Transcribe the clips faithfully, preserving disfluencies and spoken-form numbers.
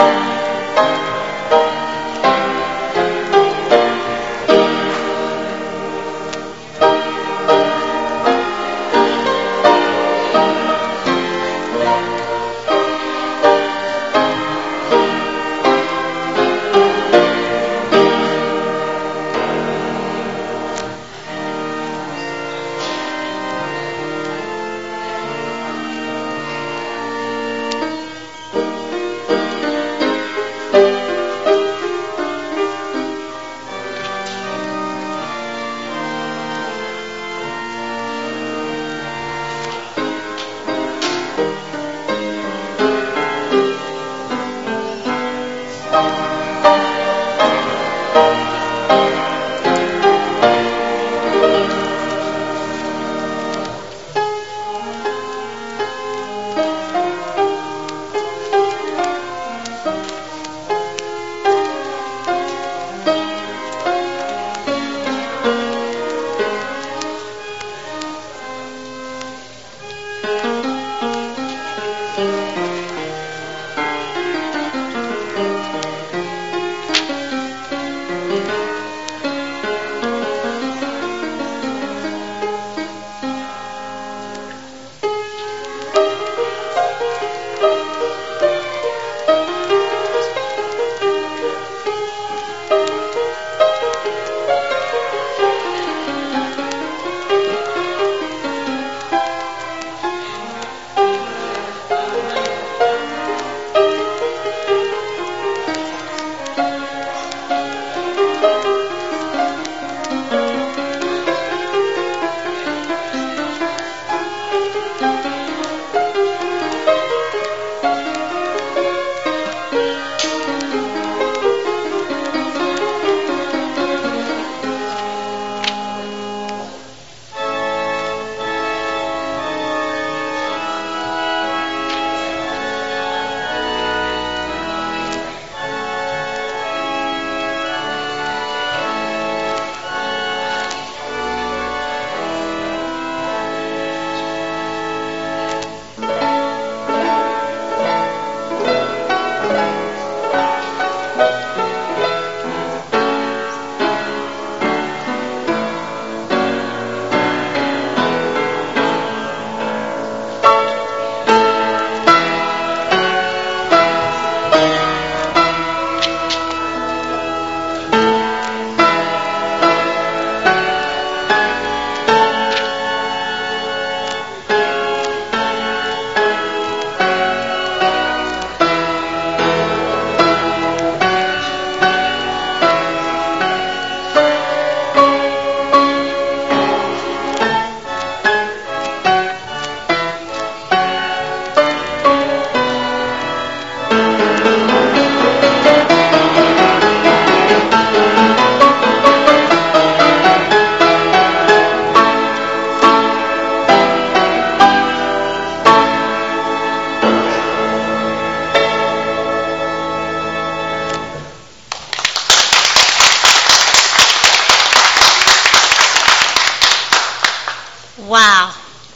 Wow.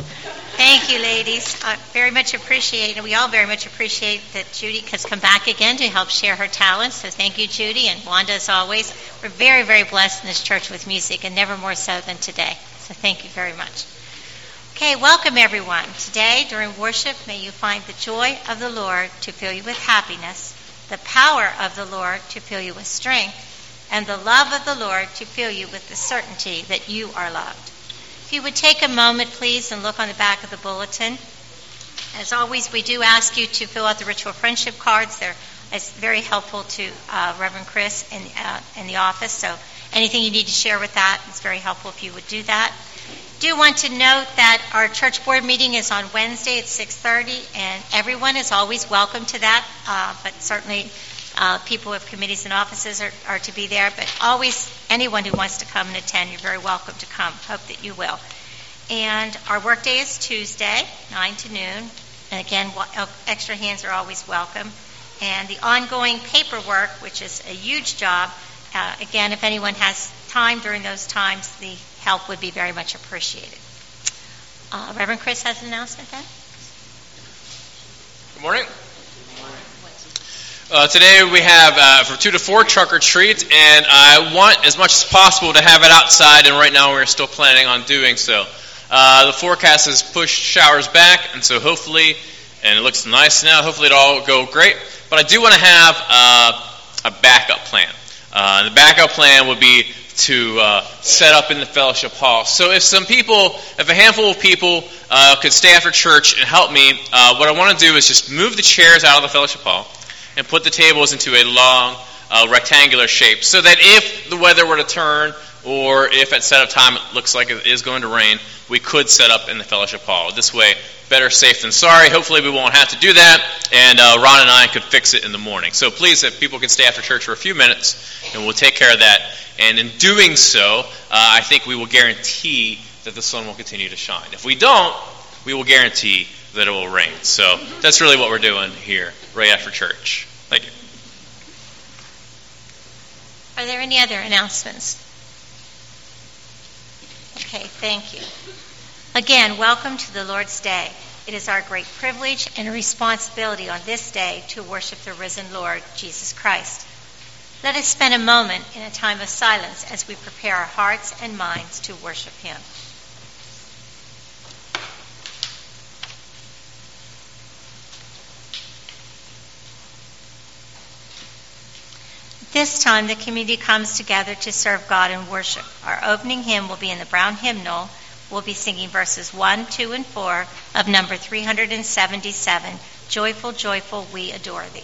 Thank you, ladies. I very much appreciate, and we all very much appreciate that Judy has come back again to help share her talents. So thank you, Judy, and Wanda, as always. We're very, very blessed in this church with music, and never more so than today. So thank you very much. Okay, welcome, everyone. Today, during worship, may you find the joy of the Lord to fill you with happiness, the power of the Lord to fill you with strength, and the love of the Lord to fill you with the certainty that you are loved. If you would take a moment, please, and look on the back of the bulletin. As always, we do ask you to fill out the ritual friendship cards. They're it's very helpful to uh, Reverend Chris in, uh, in the office. So anything you need to share with that, it's very helpful if you would do that. Do want to note that our church board meeting is on Wednesday at six thirty, and everyone is always welcome to that, uh, but certainly uh, people with committees and offices are, are to be there, but always anyone who wants to come and attend, you're very welcome to come. Hope that you will. And our work day is Tuesday, nine to noon, and again, extra hands are always welcome. And the ongoing paperwork, which is a huge job, uh, again, if anyone has time during those times, the help would be very much appreciated. Uh, Reverend Chris has an announcement then. Good morning. Uh, today we have uh, from two to four trunk or treat, and I want as much as possible to have it outside, and right now we're still planning on doing so. Uh, the forecast has pushed showers back, and so hopefully, and it looks nice now, hopefully it'll all go great. But I do want to have uh, a backup plan. Uh, the backup plan would be to uh, set up in the fellowship hall. So if some people, if a handful of people uh, could stay after church and help me, uh, what I want to do is just move the chairs out of the fellowship hall and put the tables into a long uh, rectangular shape so that if the weather were to turn or if at set up time it looks like it is going to rain, we could set up in the fellowship hall. This way, better safe than sorry. Hopefully we won't have to do that, and uh, Ron and I could fix it in the morning. So please, if people can stay after church for a few minutes, and we'll take care of that. And in doing so, uh, I think we will guarantee that the sun will continue to shine. If we don't, we will guarantee that it will rain. So that's really what we're doing here right after church. Thank you. Are there any other announcements? Okay, thank you. Again, welcome to the Lord's Day. It is our great privilege and responsibility on this day to worship the risen Lord, Jesus Christ. Let us spend a moment in a time of silence as we prepare our hearts and minds to worship Him. This time, the community comes together to serve God in worship. Our opening hymn will be in the Brown Hymnal. We'll be singing verses one, two, and four of number three hundred seventy-seven, Joyful, Joyful, We Adore Thee.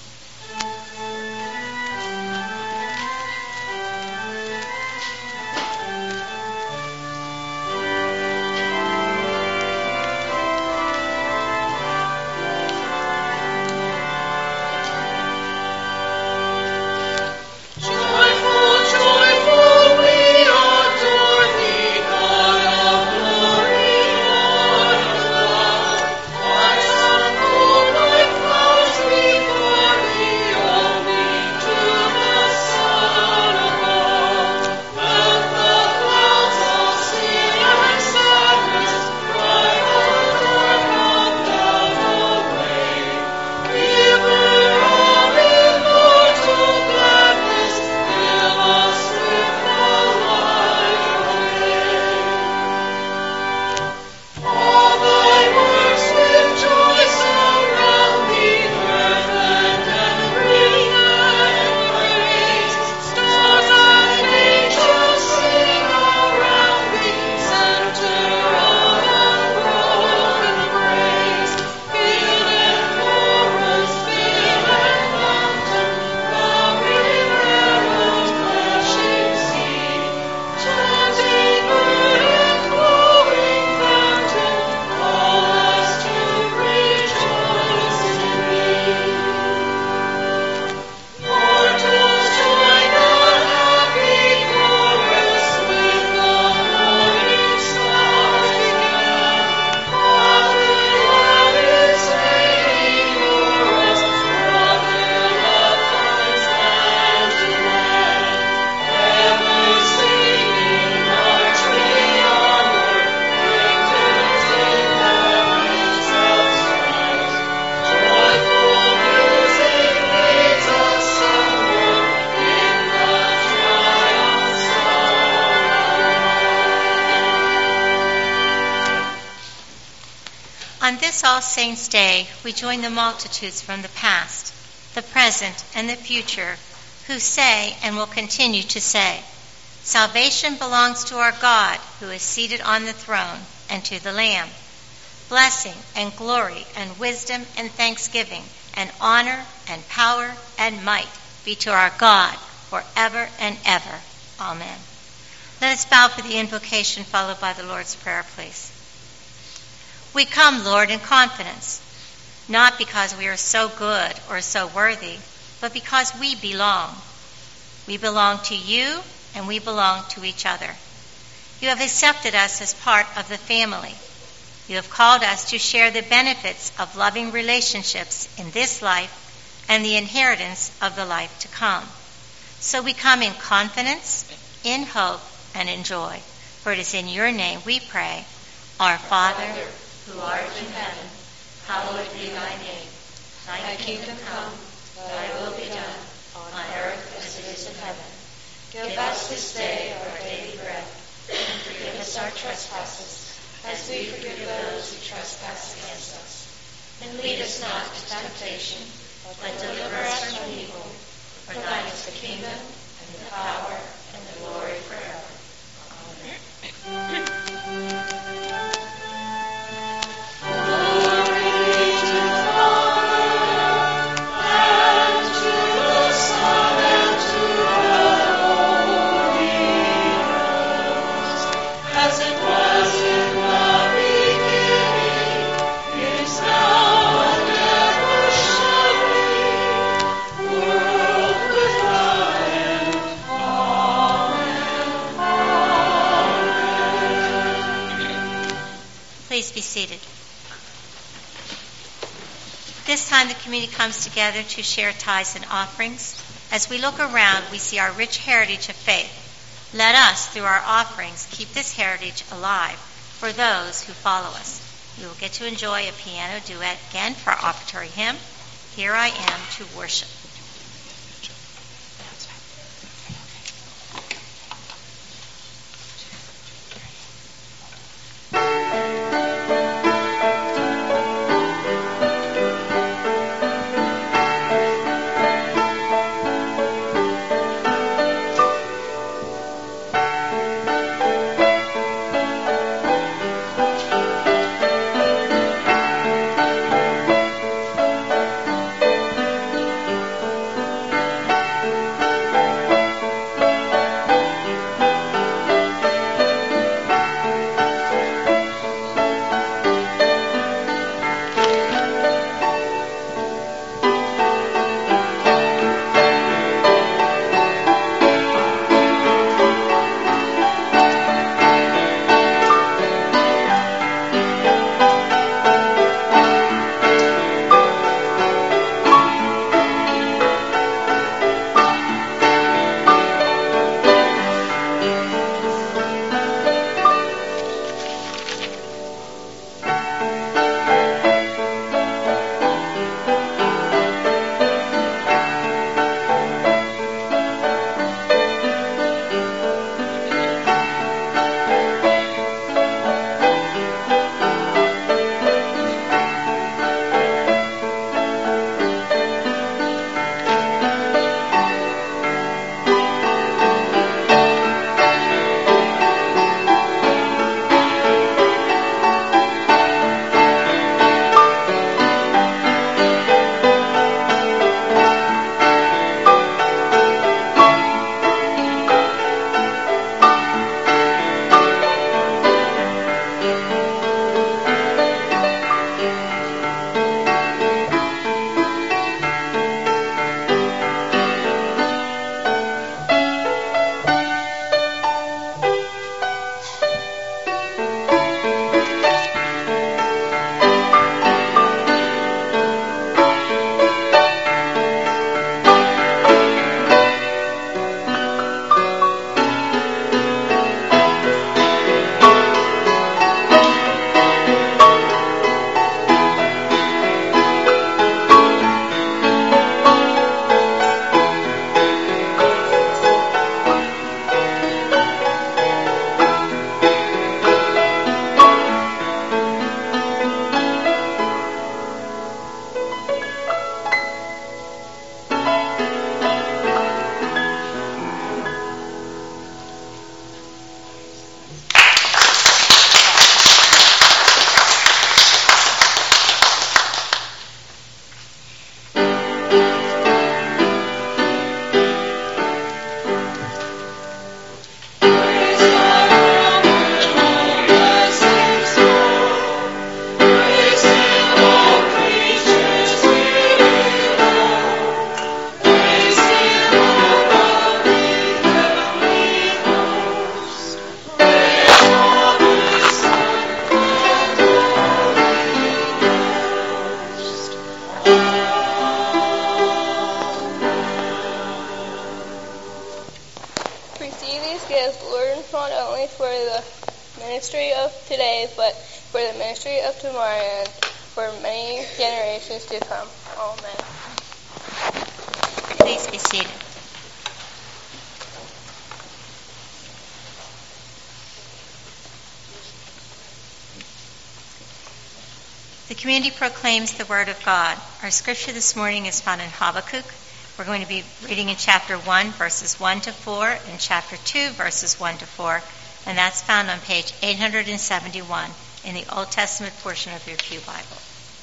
On this All Saints' Day, we join the multitudes from the past, the present, and the future who say and will continue to say, salvation belongs to our God who is seated on the throne and to the Lamb. Blessing and glory and wisdom and thanksgiving and honor and power and might be to our God forever and ever. Amen. Let us bow for the invocation followed by the Lord's Prayer, please. We come, Lord, in confidence, not because we are so good or so worthy, but because we belong. We belong to you and we belong to each other. You have accepted us as part of the family. You have called us to share the benefits of loving relationships in this life and the inheritance of the life to come. So we come in confidence, in hope, and in joy. For it is in your name we pray, Our Father, who art in heaven, hallowed be thy name. Thy kingdom come, thy will trespasses, as we forgive those who trespass against us. And lead us not into temptation, but deliver us from evil. For thine is the kingdom, and the power, and the glory forever. Amen. Please be seated. This time the community comes together to share tithes and offerings. As we look around, we see our rich heritage of faith. Let us, through our offerings, keep this heritage alive for those who follow us. We will get to enjoy a piano duet again for our offertory hymn, Here I Am to Worship. not only for the ministry of today, but for the ministry of tomorrow and for many generations to come. Amen. Please be seated. community proclaims the Word of God. Our scripture this morning is found in Habakkuk. We're going to be reading in chapter one, verses one to four, and chapter two, verses one to four, and that's found on page eight hundred seventy-one in the Old Testament portion of your Pew Bible.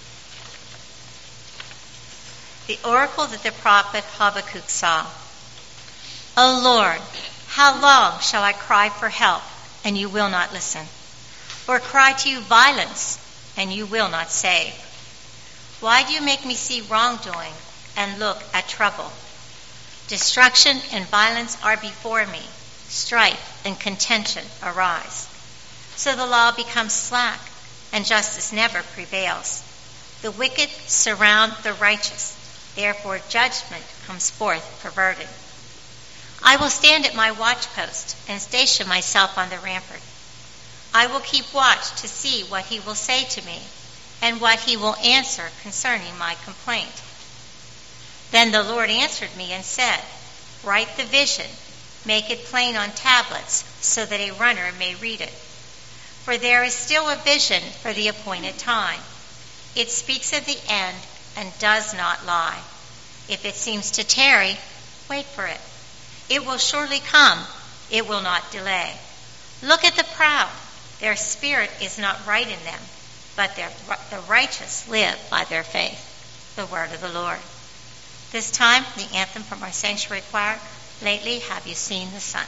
The oracle that the prophet Habakkuk saw. O Lord, how long shall I cry for help, and you will not listen? Or cry to you violence, and you will not save? Why do you make me see wrongdoing and look at trouble? Destruction and violence are before me. Strife and contention arise. So the law becomes slack, and justice never prevails. The wicked surround the righteous. Therefore judgment comes forth perverted. I will stand at my watchpost and station myself on the rampart. I will keep watch to see what he will say to me and what he will answer concerning my complaint. Then the Lord answered me and said, write the vision, make it plain on tablets so that a runner may read it. For there is still a vision for the appointed time. It speaks of the end and does not lie. If it seems to tarry, wait for it. It will surely come. It will not delay. Look at the proud. Their spirit is not right in them, but their, the righteous live by their faith. The word of the Lord. This time, the anthem from our sanctuary choir, Lately Have You Seen the Sun?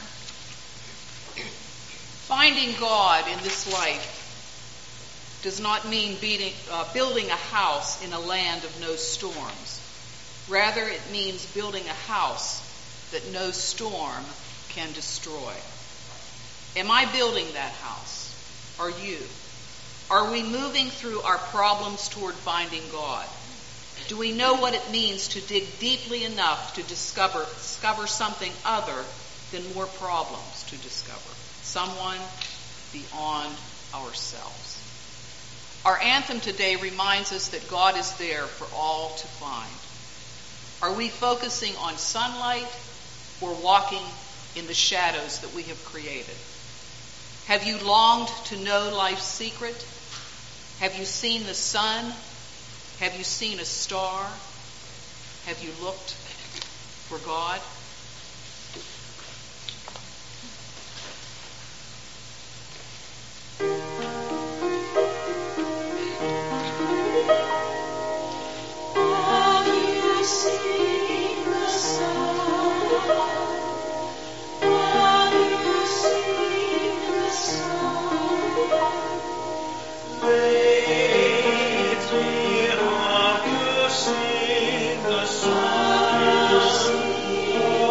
Finding God in this life does not mean beating, uh, building a house in a land of no storms. Rather, it means building a house that no storm can destroy. Am I building that house? Are you? Are we moving through our problems toward finding God? Do we know what it means to dig deeply enough to discover, discover something other than more problems to discover? Someone beyond ourselves. Our anthem today reminds us that God is there for all to find. Are we focusing on sunlight or walking in the shadows that we have created? Have you longed to know life's secret? Have you seen the sun? Have you seen a star? Have you looked for God? Lately have you seen the sun?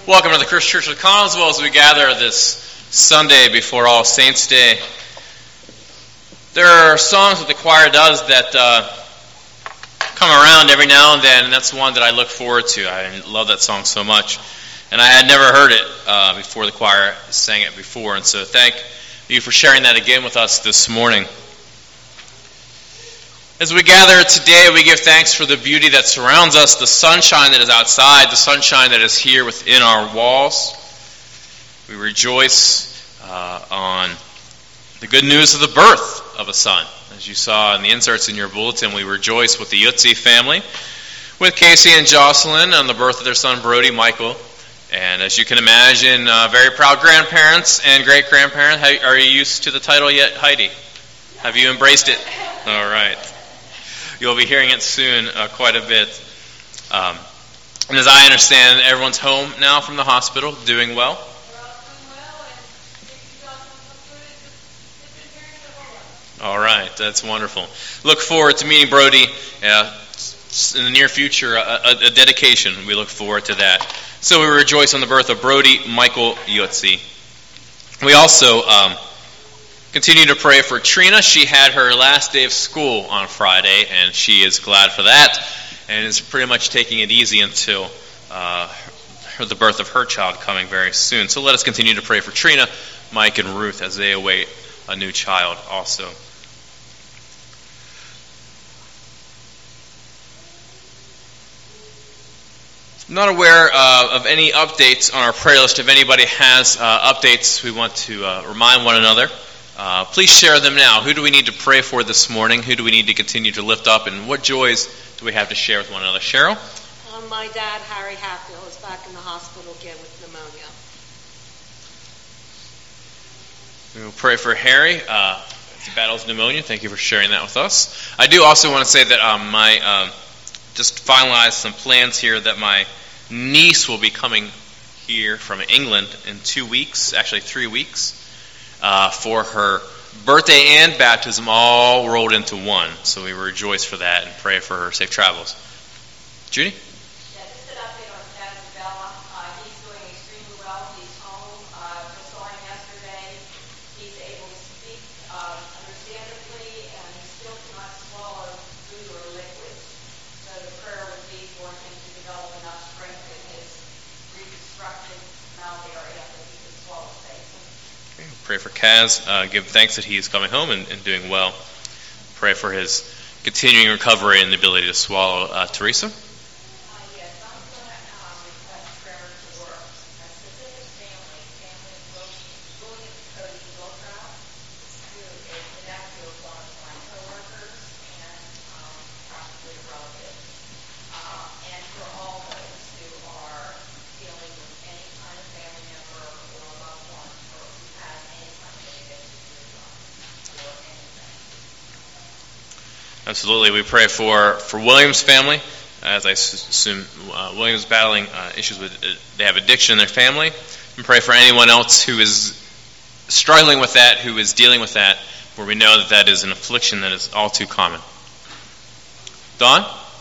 Welcome to the Christian Church of Connellsville as we gather this Sunday before All Saints' Day. There are songs that the choir does that uh, come around every now and then, and that's one that I look forward to. I love that song so much. And I had never heard it uh, before the choir sang it before, and so thank you for sharing that again with us this morning. As we gather today, we give thanks for the beauty that surrounds us, the sunshine that is outside, the sunshine that is here within our walls. We rejoice uh, on the good news of the birth of a son. As you saw in the inserts in your bulletin, we rejoice with the Yutzi family, with Casey and Jocelyn on the birth of their son Brody Michael. And as you can imagine, uh, very proud grandparents and great-grandparents. Are you used to the title yet, Heidi? Have you embraced it? All right. You'll be hearing it soon uh, quite a bit. Um, and as I understand, everyone's home now from the hospital, doing well. All right, that's wonderful. Look forward to meeting Brody uh, in the near future, a, a, a dedication. We look forward to that. So we rejoice on the birth of Brody Michael Yutzi. We also um, continue to pray for Trina. She had her last day of school on Friday, and she is glad for that, and is pretty much taking it easy until uh, her, the birth of her child coming very soon. So let us continue to pray for Trina, Mike, and Ruth as they await a new child also. I'm not aware uh, of any updates on our prayer list. If anybody has uh, updates, we want to uh, remind one another. Uh, please share them now. Who do we need to pray for this morning? Who do we need to continue to lift up? And what joys do we have to share with one another? Cheryl? Um, my dad, Harry Hatfield, is back in the hospital again with pneumonia. We will pray for Harry. Uh, he battles pneumonia. Thank you for sharing that with us. I do also want to say that um, my um, just finalized some plans here that my niece will be coming here from England in two weeks, actually three weeks, uh, for her birthday and baptism all rolled into one. So we rejoice for that and pray for her safe travels. Judy? Yeah, just an update on Dad Bella. Uh, he's doing extremely well. He's home. Uh, just saw him yesterday. He's able to speak uh, understandably, and he still cannot swallow food or liquids. So the prayer would be for him to develop enough strength in his reconstructed mouth area that he can swallow safely. Okay, we'll pray for Kaz. Uh, give thanks that he's coming home and, and doing well. Pray for his continuing recovery and the ability to swallow. Uh, Teresa? Absolutely. We pray for, for Williams' family, as I assume uh, Williams is battling uh, issues with, uh, they have addiction in their family. And pray for anyone else who is struggling with that, who is dealing with that, where we know that that is an affliction that is all too common. Don?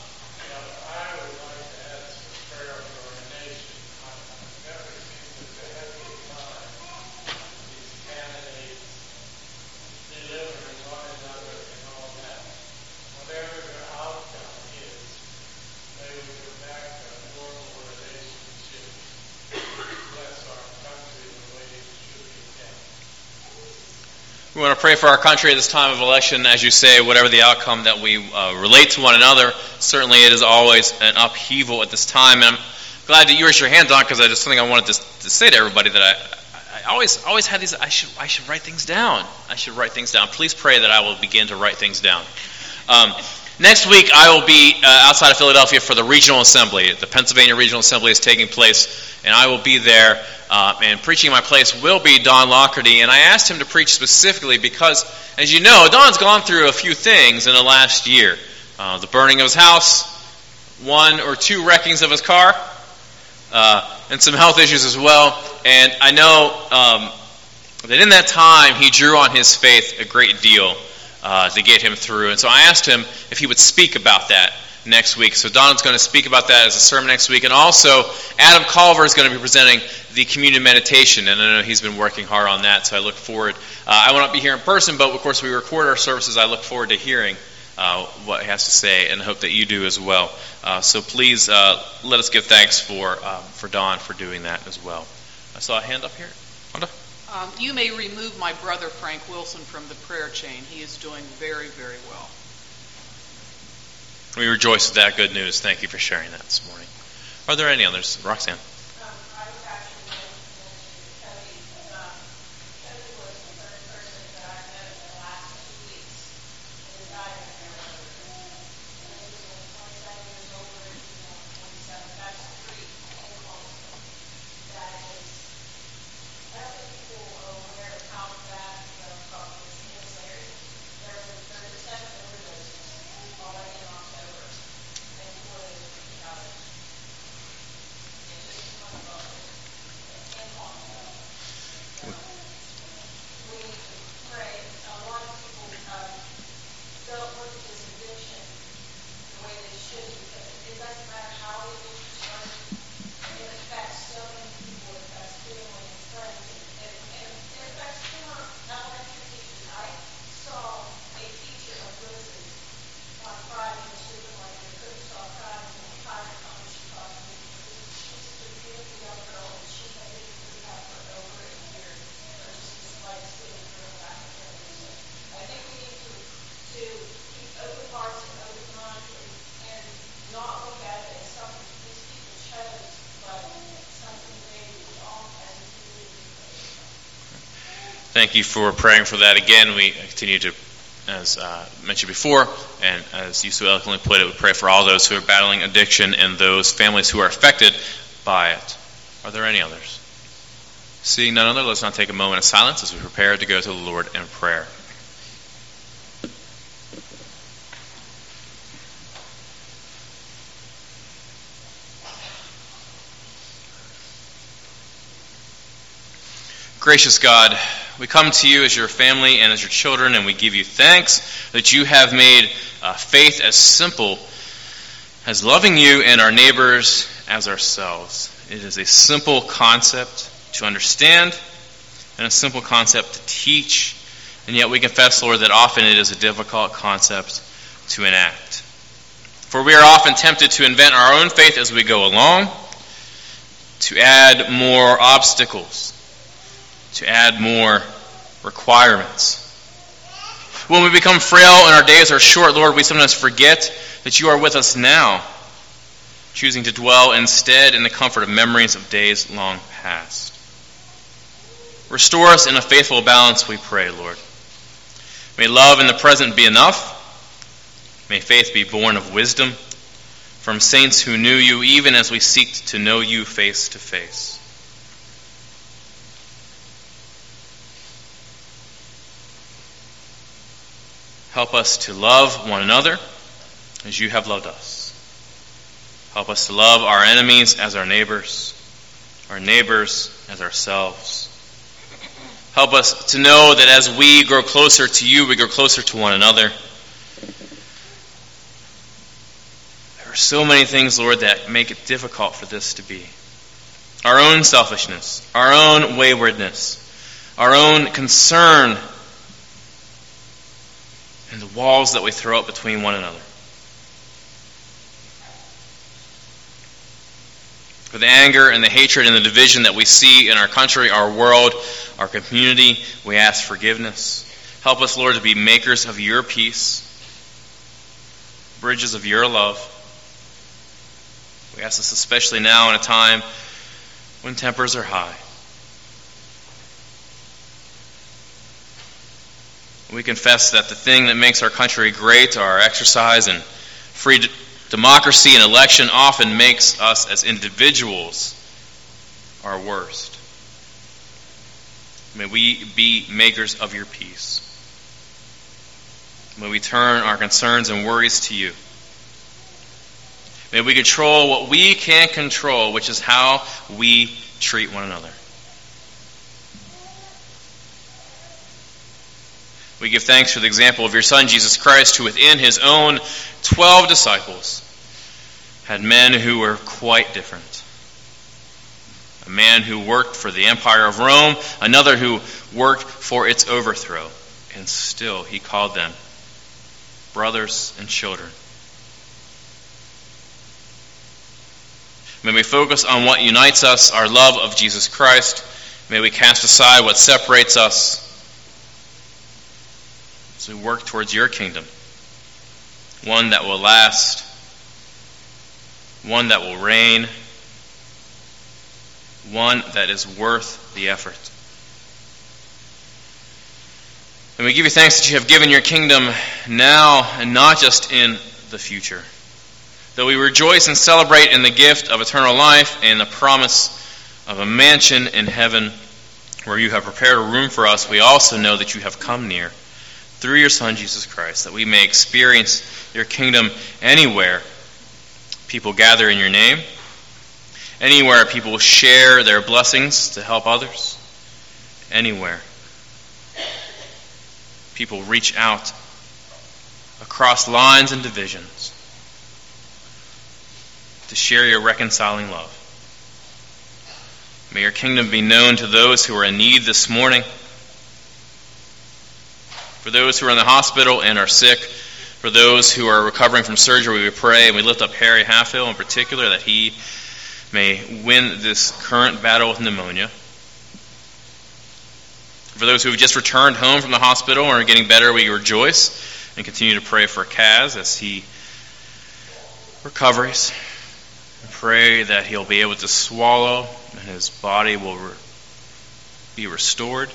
We want to pray for our country at this time of election. As you say, whatever the outcome that we uh, relate to one another, certainly it is always an upheaval at this time. And I'm glad that you raised your hand, Don, because it's something I wanted to, to say to everybody that I, I always always had these, I should I should write things down. I should write things down. Please pray that I will begin to write things down. Um, next week, I will be uh, outside of Philadelphia for the Regional Assembly. The Pennsylvania Regional Assembly is taking place, and I will be there. Uh, and preaching my place will be Don Lockerty. And I asked him to preach specifically because, as you know, Don's gone through a few things in the last year. Uh, the burning of his house, one or two wreckings of his car, uh, and some health issues as well. And I know um, that in that time he drew on his faith a great deal uh, to get him through. And so I asked him if he would speak about that next week. So Don's going to speak about that as a sermon next week. And also, Adam Culver is going to be presenting the communion meditation. And I know he's been working hard on that, so I look forward. Uh, I will not be here in person, but of course we record our services. I look forward to hearing uh, what he has to say, and hope that you do as well. Uh, so please uh, let us give thanks for um, for Don for doing that as well. I saw a hand up here. Wanda? Um, you may remove my brother Frank Wilson from the prayer chain. He is doing very, very well. We rejoice with that good news. Thank you for sharing that this morning. Are there any others? Roxanne? Thank you for praying for that again. We continue to, as uh, mentioned before, and as you so eloquently put it, we pray for all those who are battling addiction and those families who are affected by it. Are there any others? Seeing none other, let's now take a moment of silence as we prepare to go to the Lord in prayer. Gracious God, we come to you as your family and as your children, and we give you thanks that you have made uh, faith as simple as loving you and our neighbors as ourselves. It is a simple concept to understand and a simple concept to teach, and yet we confess, Lord, that often it is a difficult concept to enact. For we are often tempted to invent our own faith as we go along, to add more obstacles, to add more requirements. When we become frail and our days are short, Lord, we sometimes forget that you are with us now, choosing to dwell instead in the comfort of memories of days long past. Restore us in a faithful balance, we pray, Lord. May love in the present be enough. May faith be born of wisdom from saints who knew you, even as we seek to know you face to face. Help us to love one another as you have loved us. Help us to love our enemies as our neighbors, our neighbors as ourselves. Help us to know that as we grow closer to you, we grow closer to one another. There are so many things, Lord, that make it difficult for this to be. Our own selfishness, our own waywardness, our own concern, and the walls that we throw up between one another. For the anger and the hatred and the division that we see in our country, our world, our community, we ask forgiveness. Help us, Lord, to be makers of your peace, bridges of your love. We ask this especially now in a time when tempers are high. We confess that the thing that makes our country great, our exercise and free d- democracy and election, often makes us as individuals our worst. May we be makers of your peace. May we turn our concerns and worries to you. May we control what we can control, which is how we treat one another. We give thanks for the example of your Son, Jesus Christ, who within his own twelve disciples had men who were quite different. A man who worked for the Empire of Rome, another who worked for its overthrow, and still he called them brothers and children. May we focus on what unites us, our love of Jesus Christ. May we cast aside what separates us as we work towards your kingdom, one that will last, one that will reign, one that is worth the effort. And we give you thanks that you have given your kingdom now and not just in the future. Though we rejoice and celebrate in the gift of eternal life and the promise of a mansion in heaven where you have prepared a room for us, we also know that you have come near through your Son, Jesus Christ, that we may experience your kingdom anywhere people gather in your name, anywhere people share their blessings to help others, anywhere people reach out across lines and divisions to share your reconciling love. May your kingdom be known to those who are in need this morning. For those who are in the hospital and are sick, for those who are recovering from surgery, we pray and we lift up Harry Halfhill in particular that he may win this current battle with pneumonia. For those who have just returned home from the hospital and are getting better, we rejoice and continue to pray for Kaz as he recovers. We pray that he'll be able to swallow and his body will re- be restored.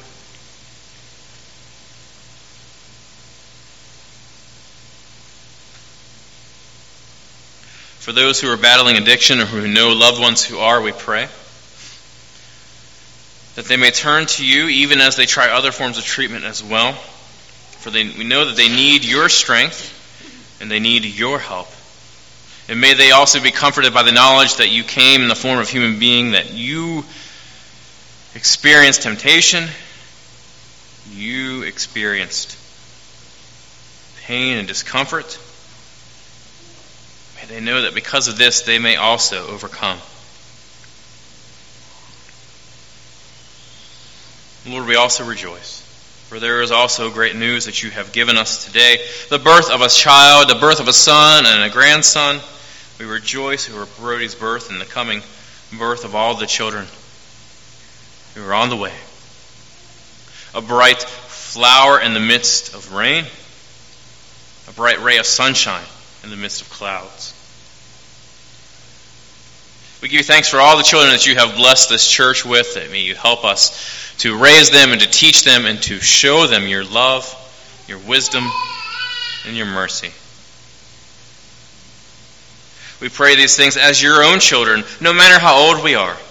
For those who are battling addiction or who know loved ones who are, we pray that they may turn to you even as they try other forms of treatment as well. For they, we know that they need your strength and they need your help. And may they also be comforted by the knowledge that you came in the form of a human being, that you experienced temptation, you experienced pain and discomfort. May they know that because of this, they may also overcome. Lord, we also rejoice, for there is also great news that you have given us today, the birth of a child, the birth of a son and a grandson. We rejoice over Brody's birth and the coming birth of all the children who are on the way. A bright flower in the midst of rain, a bright ray of sunshine in the midst of clouds. We give you thanks for all the children that you have blessed this church with. That may you help us to raise them and to teach them and to show them your love, your wisdom, and your mercy. We pray these things as your own children, no matter how old we are.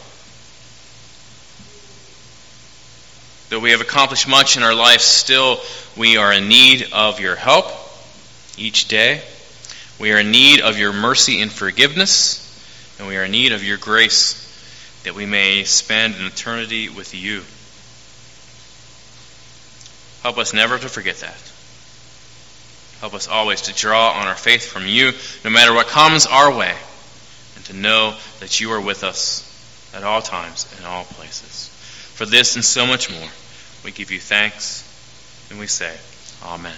Though we have accomplished much in our life, still we are in need of your help each day. We are in need of your mercy and forgiveness. And we are in need of your grace that we may spend an eternity with you. Help us never to forget that. Help us always to draw on our faith from you, no matter what comes our way, and to know that you are with us at all times and all places. For this and so much more, we give you thanks, and we say, Amen.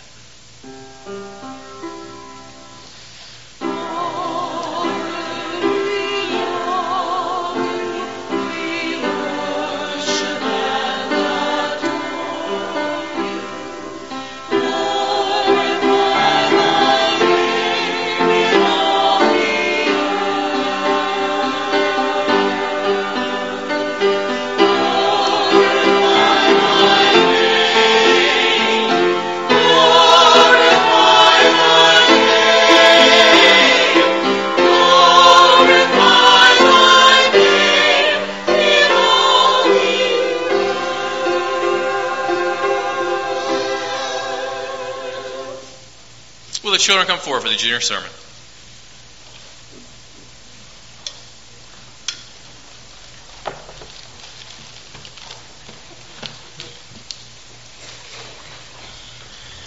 Will the children come forward for the junior sermon?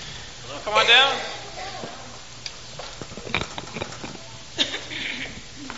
Come on down.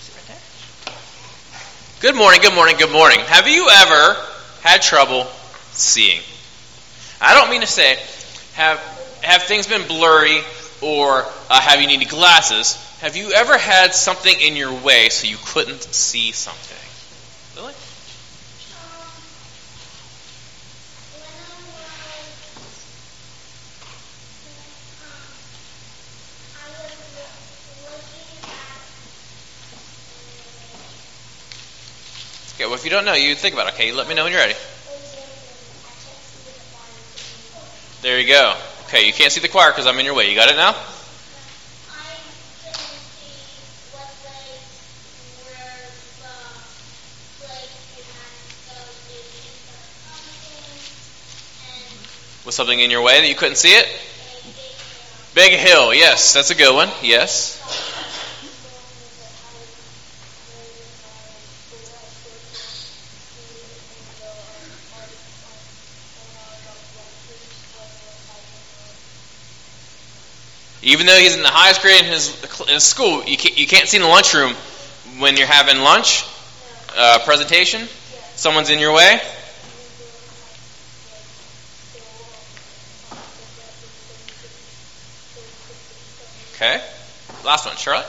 Good morning, good morning, good morning. Have you ever had trouble seeing? I don't mean to say, have have things been blurry or uh, have you needed glasses? Have you ever had something in your way so you couldn't see something? Really? Okay, well, if you don't know, you think about it. Okay, you let me know when you're ready. There you go. Okay, you can't see the choir because I'm in your way. You got it now? Was something in your way that you couldn't see it? Big hill, yes, that's a good one. Yes. Even though he's in the highest grade in his, in his school, you can't, you can't see in the lunchroom when you're having lunch, uh, presentation. Someone's in your way. Okay. Last one, Charlotte.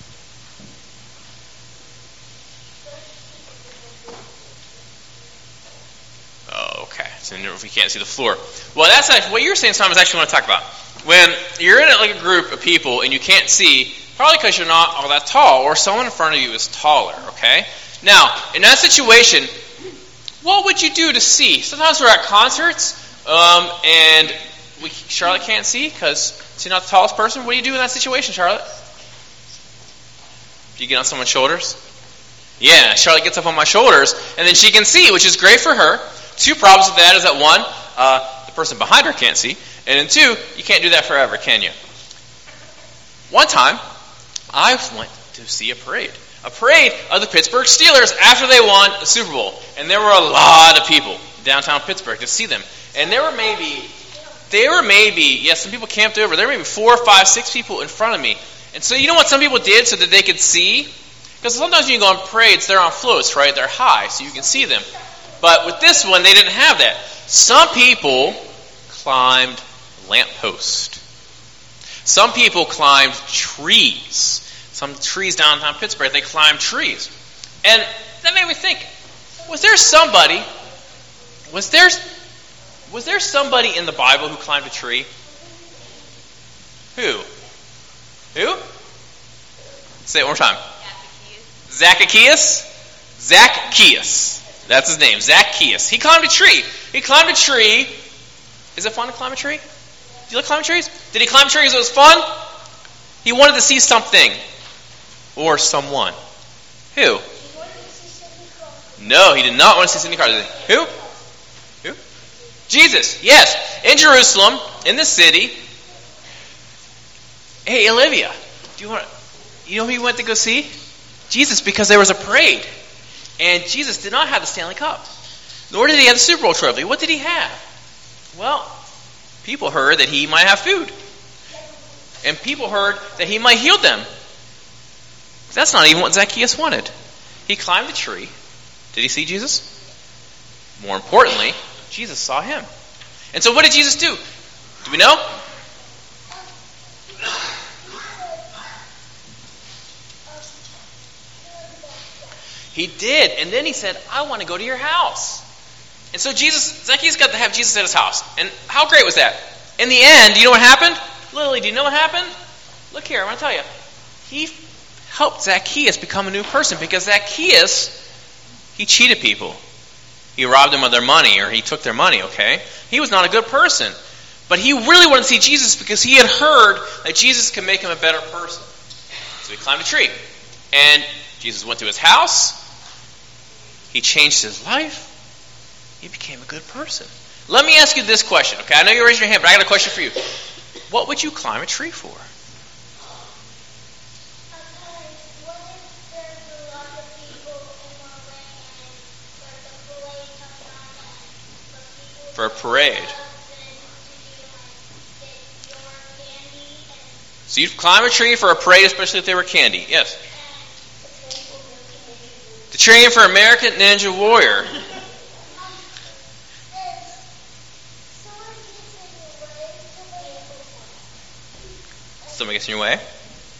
Oh, okay. So if you can't see the floor. Well, that's actually, what you were saying, Tom, is actually what I want to talk about. When you're in like a group of people and you can't see, probably because you're not all that tall, or someone in front of you is taller, okay? Now, in that situation, what would you do to see? Sometimes we're at concerts, um, and we, Charlotte can't see because she's not the tallest person. What do you do in that situation, Charlotte? Do you get on someone's shoulders? Yeah, Charlotte gets up on my shoulders, and then she can see, which is great for her. Two problems with that is that, one, uh, the person behind her can't see, and then two, you can't do that forever, can you? One time, I went to see a parade. A parade of the Pittsburgh Steelers after they won the Super Bowl. And there were a lot of people in downtown Pittsburgh to see them. And there were maybe, there were maybe, yes, some people camped over. There were maybe four, five, six people in front of me. And so you know what some people did so that they could see? Because sometimes when you go on parades, they're on floats, right? They're high, so you can see them. But with this one, they didn't have that. Some people climbed lampposts. Some people climbed trees. Some trees downtown Pittsburgh, they climbed trees. And that made me think, was there somebody, was there, was there somebody in the Bible who climbed a tree? Who? Who? Say it one more time. Zacchaeus? Zacchaeus. That's his name, Zacchaeus. He climbed a tree. He climbed a tree. Is it fun to climb a tree? Do you like climbing trees? Did he climb a tree because it was fun? He wanted to see something. Or someone. Who? No, he did not want to see Sidney Carter. Who? Who? Jesus, yes. In Jerusalem, in the city. Hey, Olivia, do you want to, you know who you went to go see? Jesus, because there was a parade. And Jesus did not have the Stanley Cup. Nor did he have the Super Bowl trophy. What did he have? Well, people heard that he might have food. And people heard that he might heal them. That's not even what Zacchaeus wanted. He climbed the tree. Did he see Jesus? More importantly, Jesus saw him. And so what did Jesus do? Do we know? He did. And then he said, I want to go to your house. And so Jesus, Zacchaeus got to have Jesus at his house. And how great was that? In the end, do you know what happened? Lily, do you know what happened? Look here, I want to tell you. He helped Zacchaeus become a new person because Zacchaeus, he cheated people. He robbed them of their money, or he took their money, okay? He was not a good person. But he really wanted to see Jesus because he had heard that Jesus could make him a better person. So he climbed a tree. And Jesus went to his house. He changed his life. He became a good person. Let me ask you this question, okay? I know you're raising your hand, but I got a question for you. What would you climb a tree for? For a parade. So you'd climb a tree for a parade, especially if they were candy. Yes? to train for American Ninja Warrior. Someone gets in your way?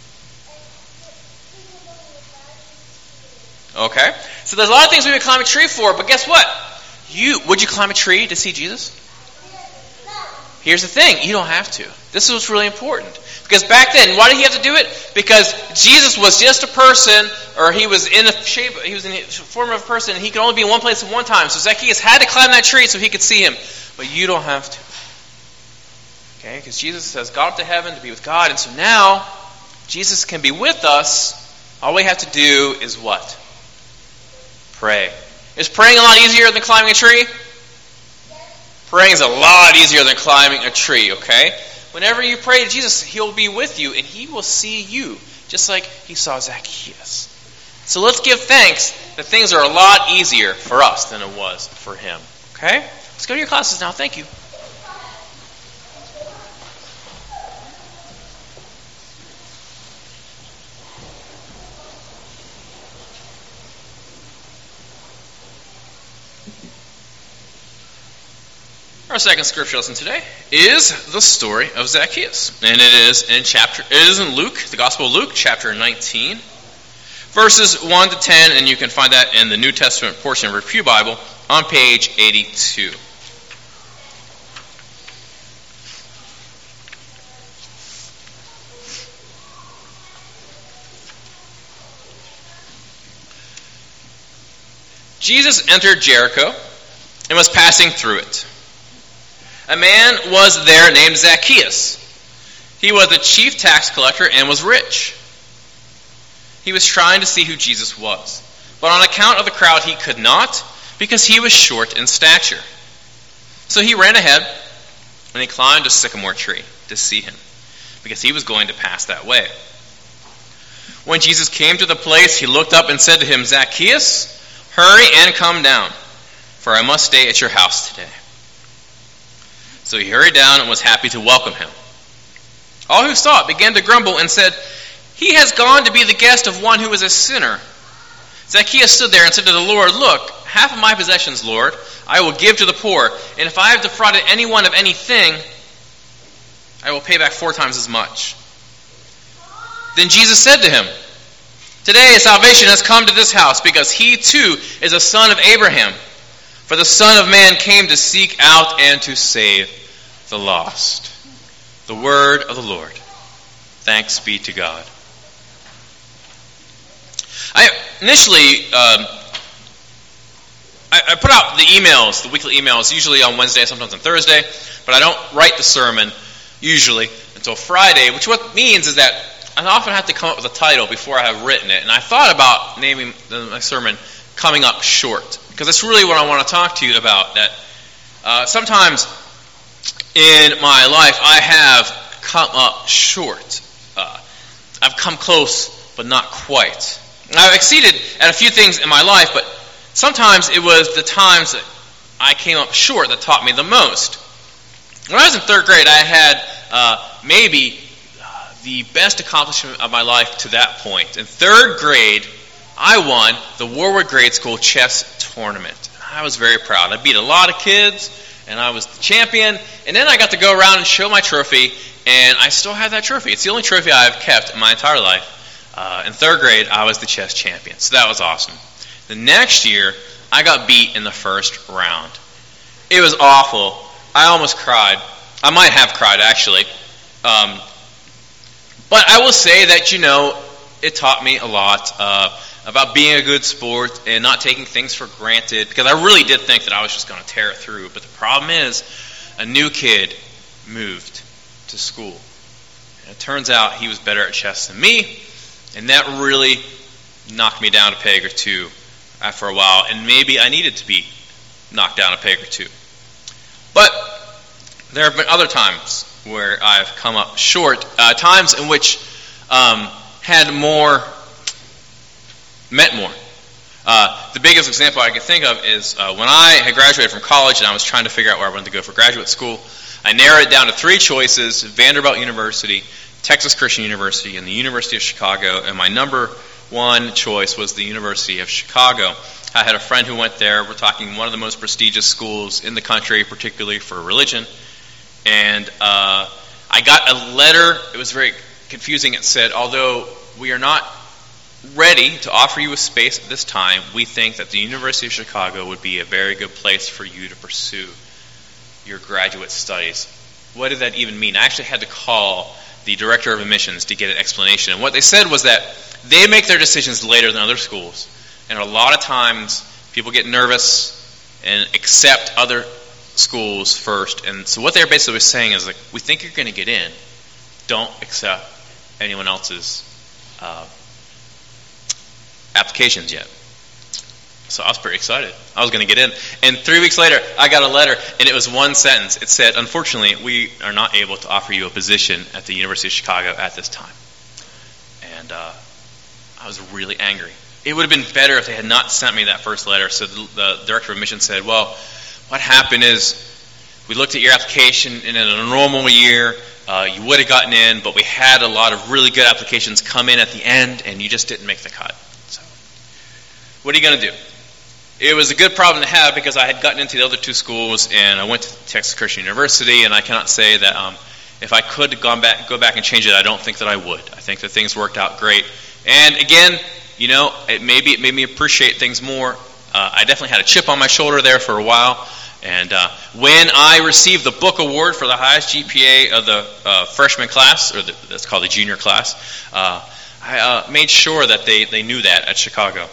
Okay. So there's a lot of things we would climb a tree for, but guess what? You would you climb a tree to see Jesus? Here's the thing, you don't have to. This is what's really important. Because back then, why did he have to do it? Because Jesus was just a person, or he was in a shape, he was in the form of a person, and he could only be in one place at one time. So Zacchaeus had to climb that tree so he could see him. But you don't have to. Okay, because Jesus has gone up to heaven to be with God, and so now Jesus can be with us. All we have to do is what? Pray. Is praying a lot easier than climbing a tree? Praying is a lot easier than climbing a tree, okay? Whenever you pray to Jesus, he'll be with you, and he will see you, just like he saw Zacchaeus. So let's give thanks that things are a lot easier for us than it was for him, okay? Let's go to your classes now. Thank you. Our second scripture lesson today is the story of Zacchaeus, and it is in chapter. It is in Luke, the Gospel of Luke, chapter nineteen, verses one to ten, and you can find that in the New Testament portion of your Pew Bible on page eighty-two. Jesus entered Jericho and was passing through it. A man was there named Zacchaeus. He was the chief tax collector and was rich. He was trying to see who Jesus was, but on account of the crowd he could not, because he was short in stature. So he ran ahead and he climbed a sycamore tree to see him, because he was going to pass that way. When Jesus came to the place, he looked up and said to him, "Zacchaeus, hurry and come down, for I must stay at your house today." So he hurried down and was happy to welcome him. All who saw it began to grumble and said, "He has gone to be the guest of one who is a sinner." Zacchaeus stood there and said to the Lord, "Look, half of my possessions, Lord, I will give to the poor, and if I have defrauded anyone of anything, I will pay back four times as much." Then Jesus said to him, "Today salvation has come to this house, because he too is a son of Abraham. For the Son of Man came to seek out and to save the lost." The word of the Lord. Thanks be to God. I initially, um, I, I put out the emails, the weekly emails, usually on Wednesday, sometimes on Thursday, but I don't write the sermon usually until Friday, which what means is that I often have to come up with a title before I have written it. And I thought about naming my sermon Coming Up Short, because that's really what I want to talk to you about. That uh, sometimes in my life I have come up short. Uh, I've come close, but not quite. I've exceeded at a few things in my life, but sometimes it was the times that I came up short that taught me the most. When I was in third grade, I had uh, maybe uh, the best accomplishment of my life to that point. In third grade, I won the Warwood Grade School Chess Tournament. I was very proud. I beat a lot of kids, and I was the champion. And then I got to go around and show my trophy, and I still have that trophy. It's the only trophy I've kept in my entire life. Uh, in third grade, I was the chess champion, so that was awesome. The next year, I got beat in the first round. It was awful. I almost cried. I might have cried, actually. Um, but I will say that, you know, it taught me a lot uh, about being a good sport and not taking things for granted, because I really did think that I was just going to tear it through. But the problem is, a new kid moved to school. And it turns out he was better at chess than me, and that really knocked me down a peg or two after a while, and maybe I needed to be knocked down a peg or two. But there have been other times where I've come up short, uh, times in which um, had more, meant more. Uh, the biggest example I can think of is uh, when I had graduated from college and I was trying to figure out where I wanted to go for graduate school. I narrowed it down to three choices: Vanderbilt University, Texas Christian University, and the University of Chicago. And my number one choice was the University of Chicago. I had a friend who went there. We're talking one of the most prestigious schools in the country, particularly for religion. And uh, I got a letter. It was very confusing. It said, although we are not ready to offer you a space at this time, we think that the University of Chicago would be a very good place for you to pursue your graduate studies. What did that even mean? I actually had to call the director of admissions to get an explanation. And what they said was that they make their decisions later than other schools. And a lot of times people get nervous and accept other schools first. And so what they're basically saying is, like, we think you're going to get in. Don't accept anyone else's uh, applications yet. So I was pretty excited. I was going to get in. And three weeks later, I got a letter, and it was one sentence. It said, unfortunately, we are not able to offer you a position at the University of Chicago at this time. And uh, I was really angry. It would have been better if they had not sent me that first letter. So the, the director of admissions said, well, what happened is we looked at your application, and in a normal year, uh, you would have gotten in, but we had a lot of really good applications come in at the end, and you just didn't make the cut. So what are you going to do? It was a good problem to have because I had gotten into the other two schools, and I went to Texas Christian University, and I cannot say that um, if I could have gone back, go back and change it, I don't think that I would. I think that things worked out great. And again, you know, it maybe it made me appreciate things more. Uh, I definitely had a chip on my shoulder there for a while. And uh, when I received the book award for the highest G P A of the uh, freshman class, or the, that's called the junior class, uh, I uh, made sure that they, they knew that at Chicago.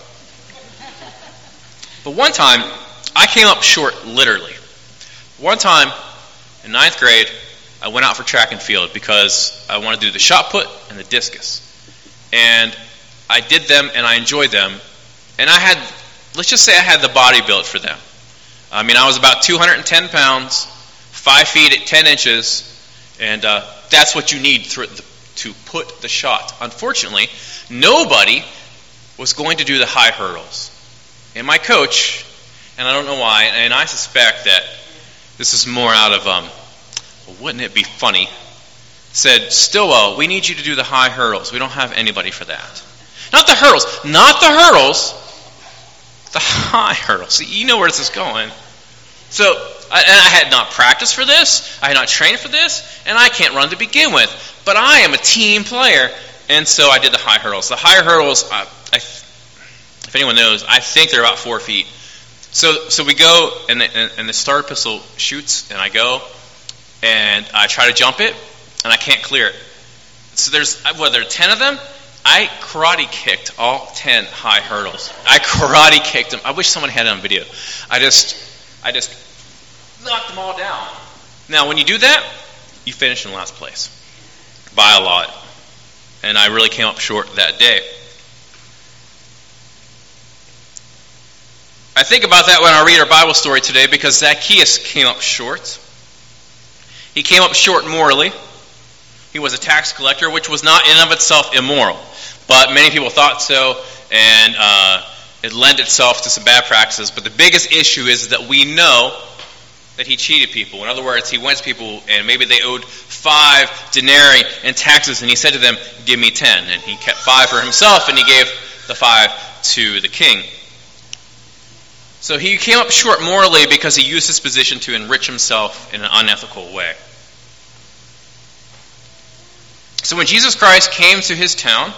But one time, I came up short, literally. One time, in ninth grade, I went out for track and field because I wanted to do the shot put and the discus. And I did them, and I enjoyed them. And I had, let's just say I had the body built for them. I mean, I was about two hundred ten pounds, five feet at ten inches, and uh, that's what you need to, to put the shot. Unfortunately, nobody was going to do the high hurdles. And my coach, and I don't know why, and I suspect that this is more out of, um, well, wouldn't it be funny, said, Stillwell, we need you to do the high hurdles. We don't have anybody for that. Not the hurdles. Not the hurdles. The high hurdles. See, you know where this is going. So, I, and I had not practiced for this. I had not trained for this. And I can't run to begin with. But I am a team player. And so I did the high hurdles. The high hurdles, uh, I, if anyone knows, I think they're about four feet. So so we go, and the, and, and the starter pistol shoots, and I go, and I try to jump it, and I can't clear it. So there's, what, there are ten of them? I karate kicked all ten high hurdles. I karate kicked them. I wish someone had it on video. I just, I just knocked them all down. Now, when you do that, you finish in last place by a lot. And I really came up short that day. I think about that when I read our Bible story today because Zacchaeus came up short. He came up short morally. He was a tax collector, which was not in and of itself immoral. But many people thought so, and uh, it lent itself to some bad practices. But the biggest issue is that we know that he cheated people. In other words, he went to people, and maybe they owed five denarii in taxes, and he said to them, give me ten. And he kept five for himself, and he gave the five to the king. So he came up short morally because he used his position to enrich himself in an unethical way. So when Jesus Christ came to his town,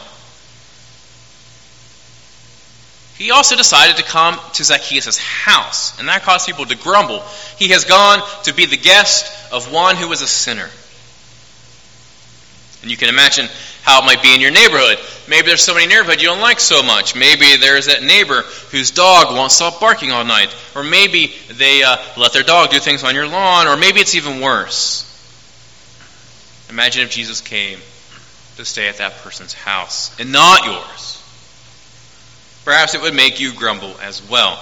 he also decided to come to Zacchaeus' house, and that caused people to grumble. He has gone to be the guest of one who was a sinner. And you can imagine how it might be in your neighborhood. Maybe there's somebody in your neighborhood you don't like so much. Maybe there's that neighbor whose dog won't stop barking all night. Or maybe they uh, let their dog do things on your lawn. Or maybe it's even worse. Imagine if Jesus came to stay at that person's house and not yours. Perhaps it would make you grumble as well.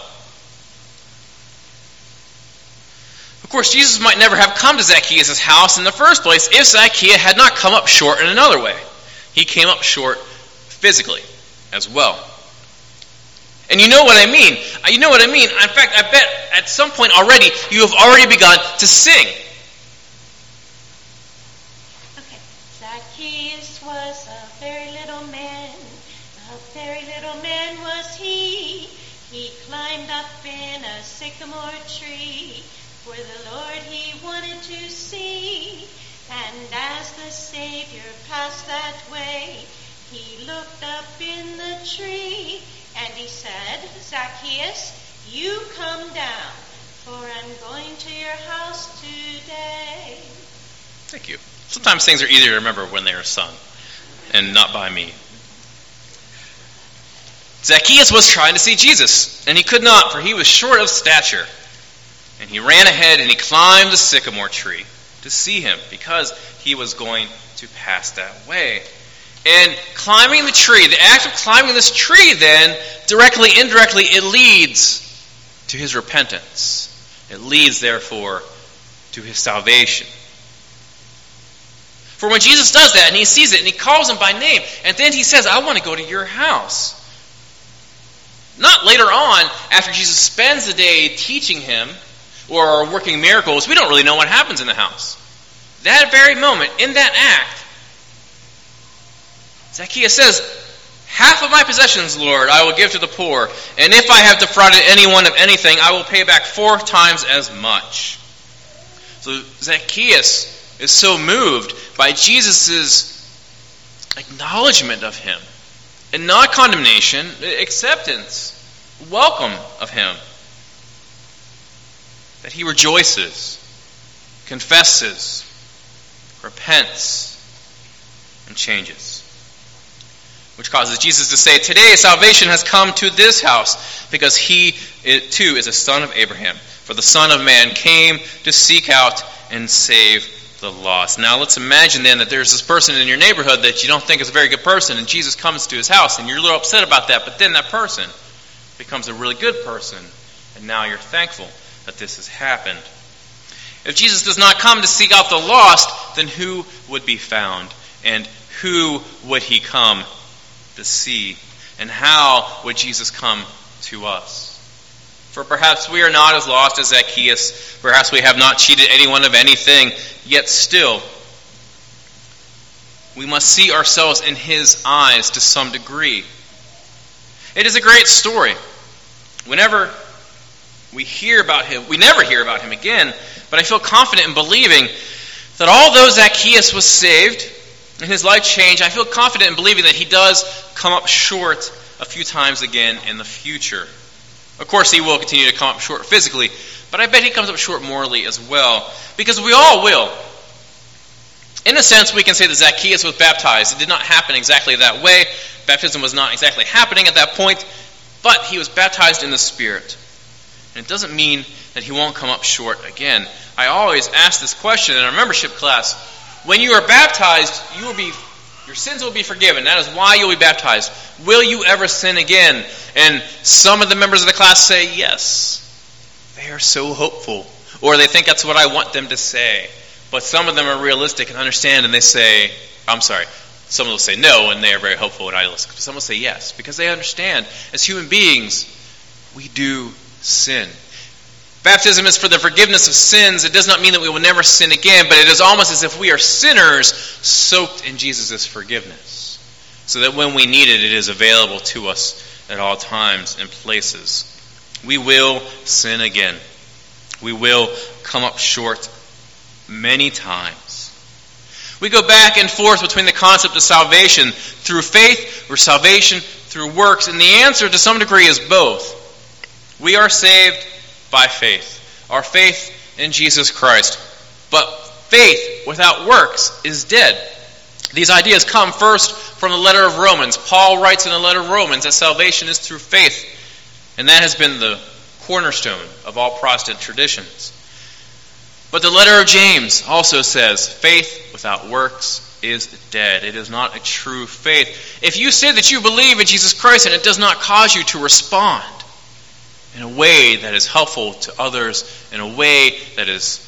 Of course, Jesus might never have come to Zacchaeus' house in the first place if Zacchaeus had not come up short in another way. He came up short physically as well. And you know what I mean. You know what I mean. In fact, I bet at some point already you have already begun to sing. Okay. Zacchaeus was a very little man, a very little man was he? He climbed up in a sycamore tree, for the Lord he wanted to see. And as the Savior passed that way, he looked up in the tree, and he said, Zacchaeus, you come down, for I'm going to your house today. Thank you. Sometimes things are easier to remember when they are sung, and not by me. Zacchaeus was trying to see Jesus, and he could not, for he was short of stature. And he ran ahead and he climbed the sycamore tree to see him, because he was going to pass that way. And climbing the tree, the act of climbing this tree then, directly, indirectly, it leads to his repentance. It leads, therefore, to his salvation. For when Jesus does that, and he sees it, and he calls him by name, and then he says, I want to go to your house. Not later on, after Jesus spends the day teaching him, or working miracles, we don't really know what happens in the house. That very moment, in that act, Zacchaeus says, half of my possessions, Lord, I will give to the poor, and if I have defrauded anyone of anything, I will pay back four times as much. So Zacchaeus is so moved by Jesus' acknowledgement of him, and not condemnation, acceptance, welcome of him, that he rejoices, confesses, repents, and changes. Which causes Jesus to say, today salvation has come to this house, because he too is a son of Abraham. For the Son of Man came to seek out and save the lost. Now let's imagine then that there's this person in your neighborhood that you don't think is a very good person, and Jesus comes to his house, and you're a little upset about that, but then that person becomes a really good person, and now you're thankful that this has happened. If Jesus does not come to seek out the lost, then who would be found? And who would he come to see? And how would Jesus come to us? For perhaps we are not as lost as Zacchaeus. Perhaps we have not cheated anyone of anything. Yet still, we must see ourselves in his eyes to some degree. It is a great story. Whenever we hear about him, we never hear about him again, but I feel confident in believing that although Zacchaeus was saved and his life changed, I feel confident in believing that he does come up short a few times again in the future. Of course, he will continue to come up short physically, but I bet he comes up short morally as well, because we all will. In a sense, we can say that Zacchaeus was baptized. It did not happen exactly that way. Baptism was not exactly happening at that point, but he was baptized in the Spirit. And it doesn't mean that he won't come up short again. I always ask this question in our membership class. When you are baptized, you will be, your sins will be forgiven. That is why you'll be baptized. Will you ever sin again? And some of the members of the class say yes. They are so hopeful. Or they think that's what I want them to say. But some of them are realistic and understand, and they say, I'm sorry, some will say no, and they are very hopeful and idealistic. Some will say yes, because they understand. As human beings, we do sin. Baptism is for the forgiveness of sins. It does not mean that we will never sin again, but it is almost as if we are sinners soaked in Jesus' forgiveness, so that when we need it, it is available to us at all times and places. We will sin again. We will come up short many times. We go back and forth between the concept of salvation through faith or salvation through works, and the answer to some degree is both. We are saved by faith, our faith in Jesus Christ. But faith without works is dead. These ideas come first from the letter of Romans. Paul writes in the letter of Romans that salvation is through faith, and that has been the cornerstone of all Protestant traditions. But the letter of James also says, faith without works is dead. It is not a true faith. If you say that you believe in Jesus Christ and it does not cause you to respond in a way that is helpful to others, in a way that is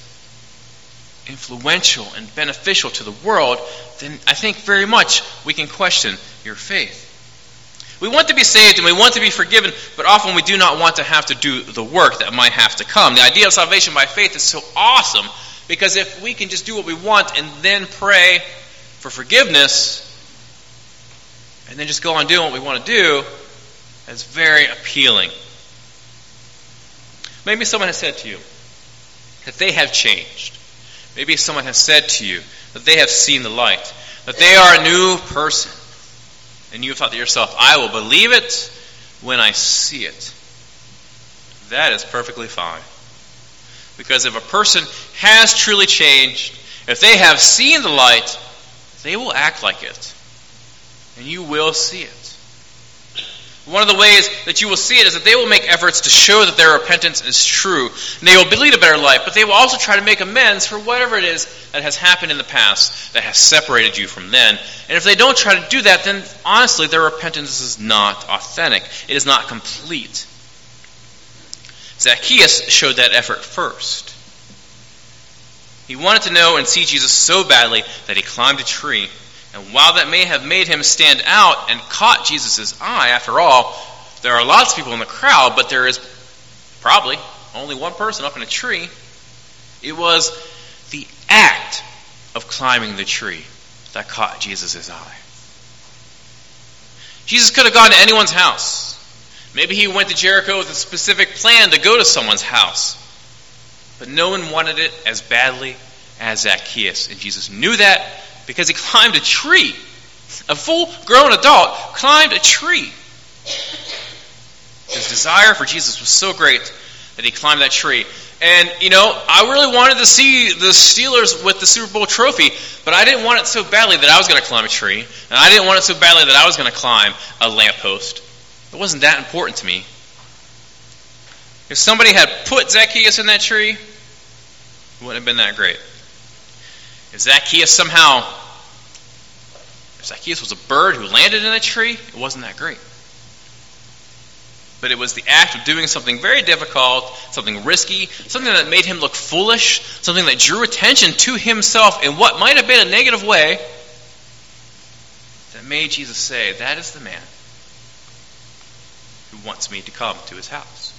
influential and beneficial to the world, then I think very much we can question your faith. We want to be saved and we want to be forgiven, but often we do not want to have to do the work that might have to come. The idea of salvation by faith is so awesome, because if we can just do what we want and then pray for forgiveness, and then just go on doing what we want to do, It's very appealing. Maybe someone has said to you that they have changed. Maybe someone has said to you that they have seen the light, that they are a new person. And you have thought to yourself, I will believe it when I see it. That is perfectly fine. Because if a person has truly changed, if they have seen the light, they will act like it. And you will see it. One of the ways that you will see it is that they will make efforts to show that their repentance is true. And they will lead a better life, but they will also try to make amends for whatever it is that has happened in the past that has separated you from then. And if they don't try to do that, then honestly, their repentance is not authentic. It is not complete. Zacchaeus showed that effort first. He wanted to know and see Jesus so badly that he climbed a tree. And while that may have made him stand out and caught Jesus' eye, after all, there are lots of people in the crowd, but there is probably only one person up in a tree. It was the act of climbing the tree that caught Jesus' eye. Jesus could have gone to anyone's house. Maybe he went to Jericho with a specific plan to go to someone's house. But no one wanted it as badly as Zacchaeus. And Jesus knew that because he climbed a tree. A full-grown adult climbed a tree. His desire for Jesus was so great that he climbed that tree. And, you know, I really wanted to see the Steelers with the Super Bowl trophy, but I didn't want it so badly that I was going to climb a tree, and I didn't want it so badly that I was going to climb a lamppost. It wasn't that important to me. If somebody had put Zacchaeus in that tree, it wouldn't have been that great. If Zacchaeus somehow, if Zacchaeus was a bird who landed in a tree, it wasn't that great. But it was the act of doing something very difficult, something risky, something that made him look foolish, something that drew attention to himself in what might have been a negative way, that made Jesus say, that is the man who wants me to come to his house.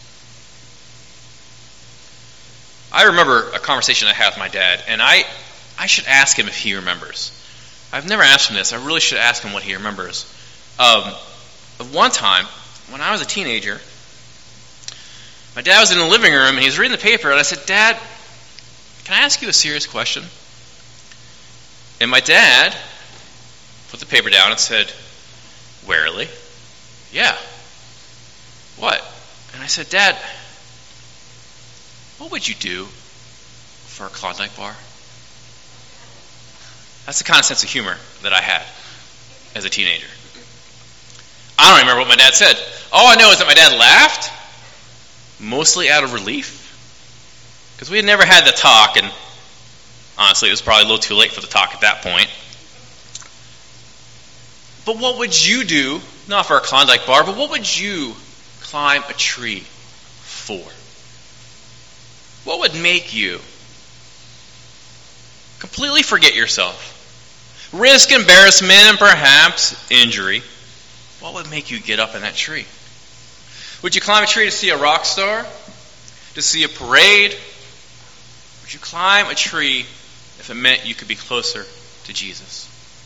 I remember a conversation I had with my dad, and I, I should ask him if he remembers. I've never asked him this. I really should ask him what he remembers. Um, one time, when I was a teenager, my dad was in the living room, and he was reading the paper, and I said, Dad, can I ask you a serious question? And my dad put the paper down and said, warily, yeah. What? And I said, Dad, what would you do for a Klondike bar? That's the kind of sense of humor that I had as a teenager. I don't remember what my dad said. All I know is that my dad laughed, mostly out of relief, because we had never had the talk, and honestly, it was probably a little too late for the talk at that point. But what would you do, not for a Klondike bar, but what would you climb a tree for? What would make you completely forget yourself, risk embarrassment and perhaps injury? What would make you get up in that tree? Would you climb a tree to see a rock star? To see a parade? Would you climb a tree if it meant you could be closer to Jesus?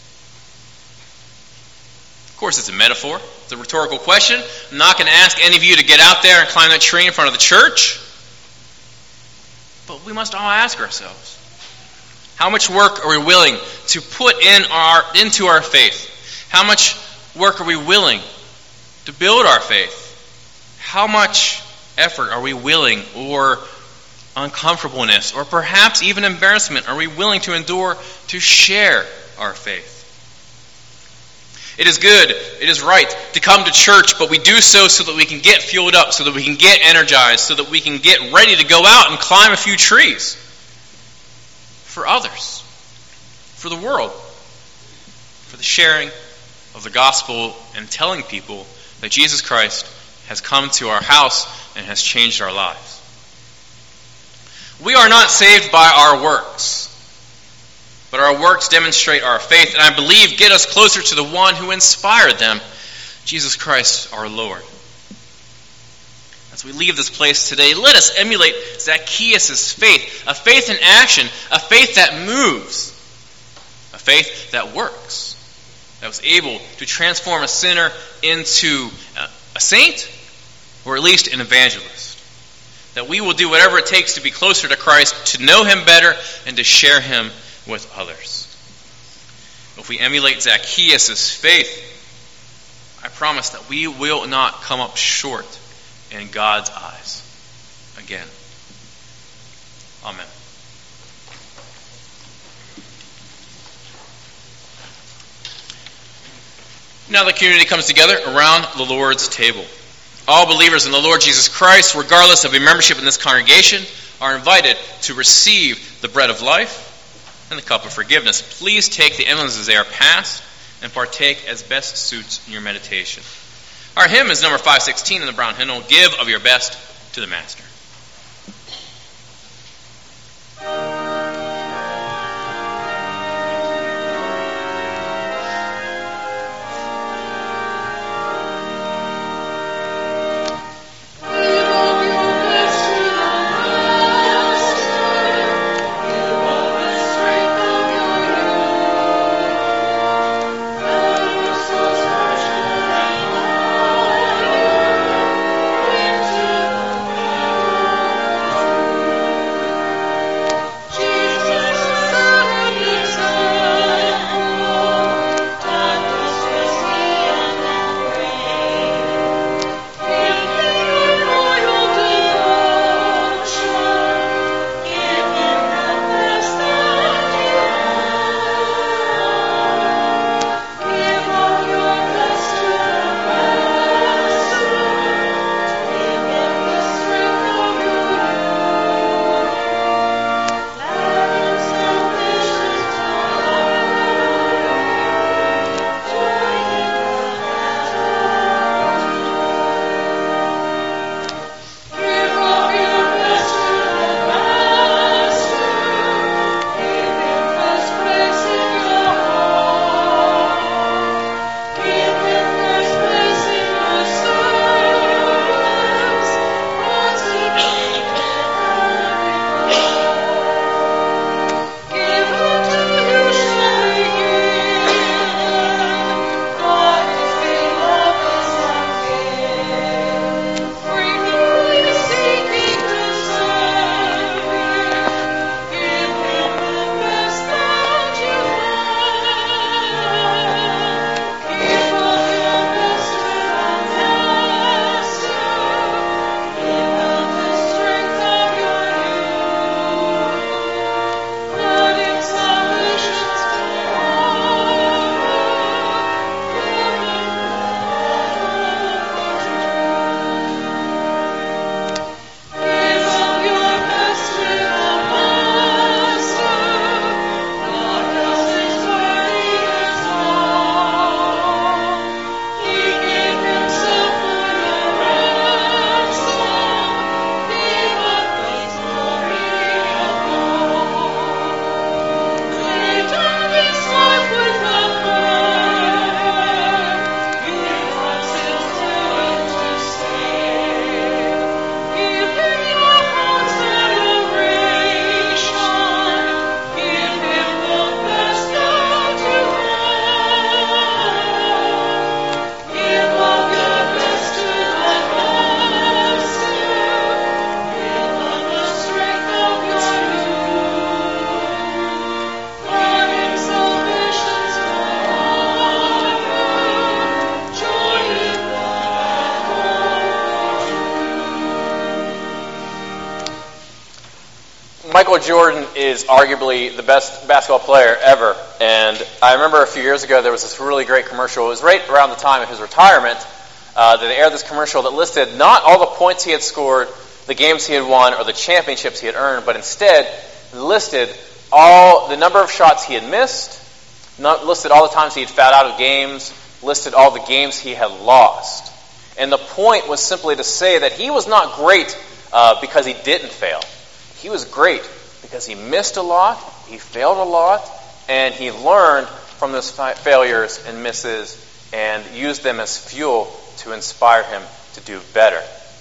Of course, it's a metaphor. It's a rhetorical question. I'm not going to ask any of you to get out there and climb that tree in front of the church. But we must all ask ourselves, how much work are we willing to put in our into our faith? How much work are we willing to build our faith? How much effort are we willing, or uncomfortableness, or perhaps even embarrassment, are we willing to endure to share our faith? It is good, it is right to come to church, but we do so so that we can get fueled up, so that we can get energized, so that we can get ready to go out and climb a few trees for others, for the world, for the sharing of the gospel and telling people that Jesus Christ has come to our house and has changed our lives. We are not saved by our works, but our works demonstrate our faith, and I believe get us closer to the one who inspired them, Jesus Christ our Lord. As we leave this place today, let us emulate Zacchaeus' faith, a faith in action, a faith that moves, a faith that works, that was able to transform a sinner into a saint, or at least an evangelist. That we will do whatever it takes to be closer to Christ, to know him better, and to share him with others. If we emulate Zacchaeus' faith, I promise that we will not come up short in God's eyes again. Amen. Now the community comes together around the Lord's table. All believers in the Lord Jesus Christ, regardless of a membership in this congregation, are invited to receive the bread of life and the cup of forgiveness. Please take the emblems as they are passed and partake as best suits your meditation. Our hymn is number five sixteen in the brown hymnal, Give of Your Best to the Master. Michael Jordan is arguably the best basketball player ever, and I remember a few years ago there was this really great commercial. It was right around the time of his retirement uh, that they aired this commercial that listed not all the points he had scored, the games he had won, or the championships he had earned, but instead listed all the number of shots he had missed, not listed all the times he had fouled out of games, listed all the games he had lost. And the point was simply to say that he was not great uh, because he didn't fail. He was great because he missed a lot, he failed a lot, and he learned from those fa- failures and misses and used them as fuel to inspire him to do better.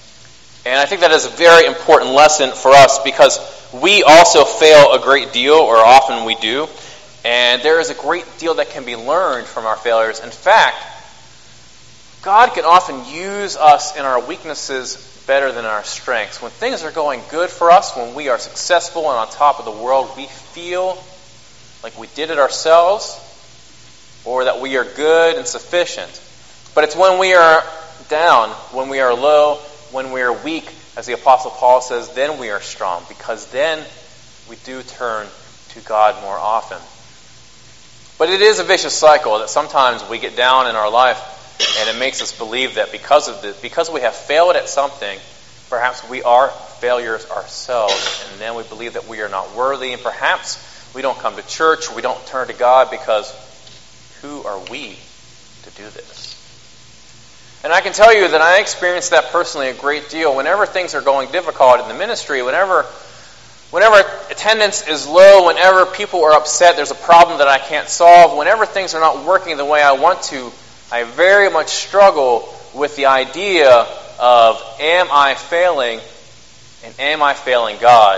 And I think that is a very important lesson for us because we also fail a great deal, or often we do, and there is a great deal that can be learned from our failures. In fact, God can often use us in our weaknesses better than our strengths. When things are going good for us, when we are successful and on top of the world, we feel like we did it ourselves or that we are good and sufficient. But it's when we are down, when we are low, when we are weak, as the Apostle Paul says, then we are strong, because then we do turn to God more often. But it is a vicious cycle that sometimes we get down in our life and it makes us believe that because of this, because we have failed at something, perhaps we are failures ourselves, and then we believe that we are not worthy, and perhaps we don't come to church, or we don't turn to God because who are we to do this? And I can tell you that I experienced that personally a great deal. Whenever things are going difficult in the ministry, whenever whenever attendance is low, whenever people are upset, there's a problem that I can't solve, whenever things are not working the way I want to, I very much struggle with the idea of, am I failing, and am I failing God?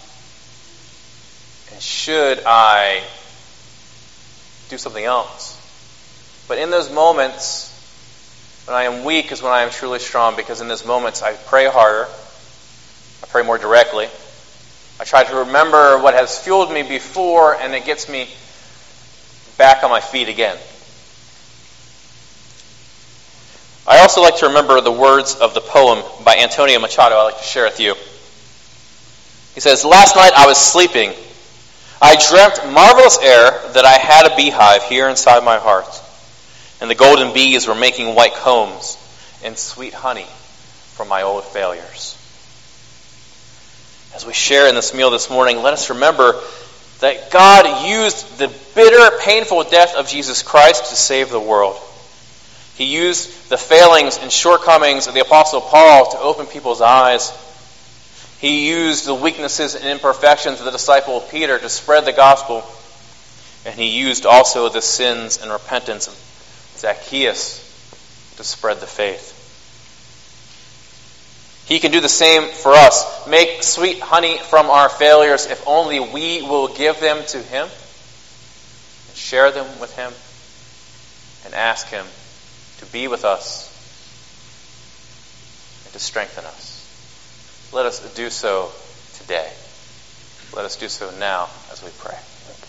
And should I do something else? But in those moments, when I am weak is when I am truly strong, because in those moments I pray harder, I pray more directly, I try to remember what has fueled me before, and it gets me back on my feet again. I also like to remember the words of the poem by Antonio Machado I'd like to share with you. He says, "Last night I was sleeping. I dreamt marvelous air that I had a beehive here inside my heart, and the golden bees were making white combs and sweet honey from my old failures." As we share in this meal this morning, let us remember that God used the bitter, painful death of Jesus Christ to save the world. He used the failings and shortcomings of the Apostle Paul to open people's eyes. He used the weaknesses and imperfections of the disciple Peter to spread the gospel. And he used also the sins and repentance of Zacchaeus to spread the faith. He can do the same for us. Make sweet honey from our failures if only we will give them to Him and share them with Him and ask Him to be with us and to strengthen us. Let us do so today. Let us do so now as we pray.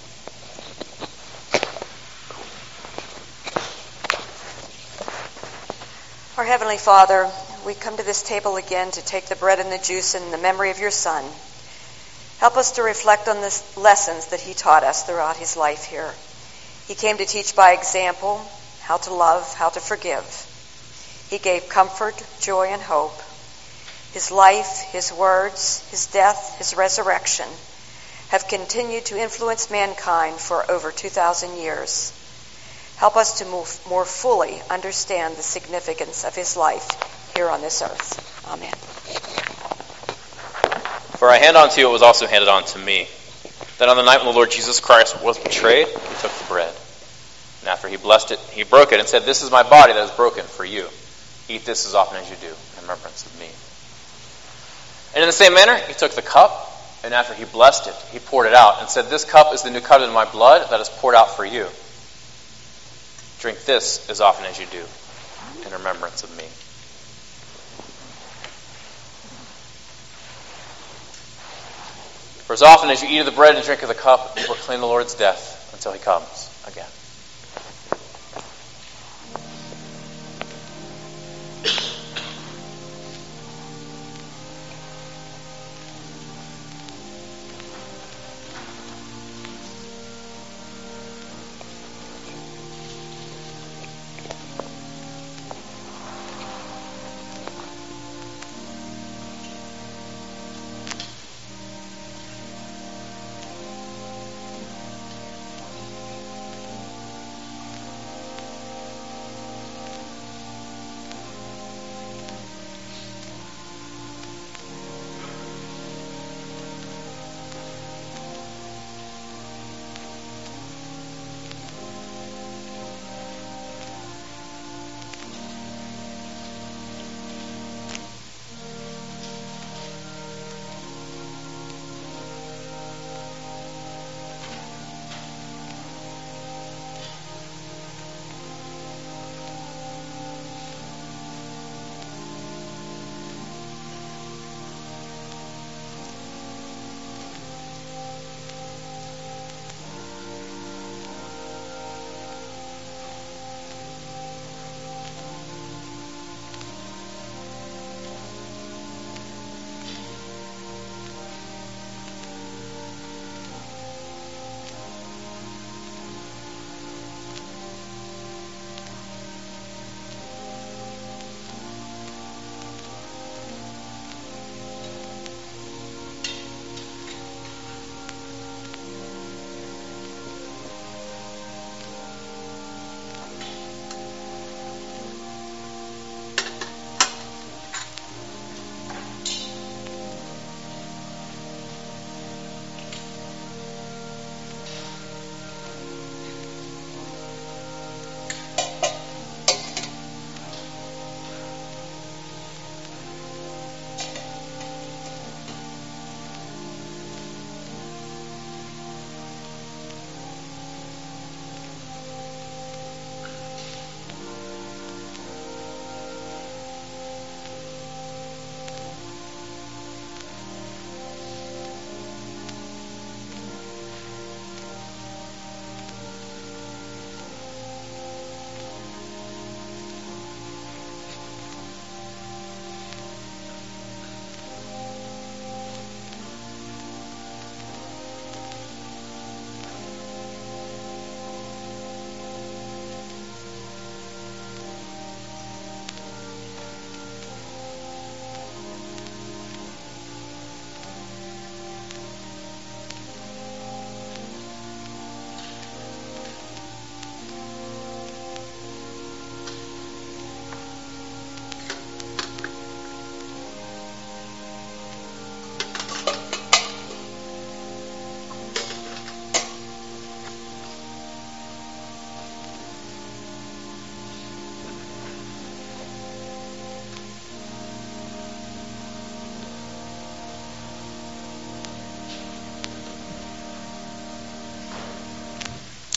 Our Heavenly Father, we come to this table again to take the bread and the juice in the memory of your Son. Help us to reflect on the lessons that he taught us throughout his life here. He came to teach by example, how to love, how to forgive. He gave comfort, joy, and hope. His life, his words, his death, his resurrection have continued to influence mankind for over two thousand years. Help us to move more fully understand the significance of his life here on this earth. Amen. For I hand on to you what was also handed on to me, that on the night when the Lord Jesus Christ was betrayed, he took the bread. And after he blessed it, he broke it and said, "This is my body that is broken for you. Eat this as often as you do in remembrance of me." And in the same manner, he took the cup, and after he blessed it, he poured it out and said, "This cup is the new covenant in my blood that is poured out for you. Drink this as often as you do in remembrance of me." For as often as you eat of the bread and drink of the cup, you proclaim the Lord's death until he comes again.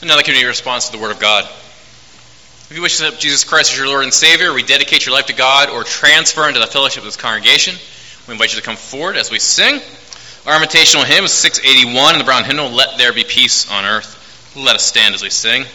Another community response to the Word of God. If you wish to accept Jesus Christ as your Lord and Savior, rededicate your life to God, or transfer into the fellowship of this congregation, we invite you to come forward as we sing. Our invitational hymn is six eighty-one in the brown hymnal, Let There Be Peace on Earth. Let us stand as we sing.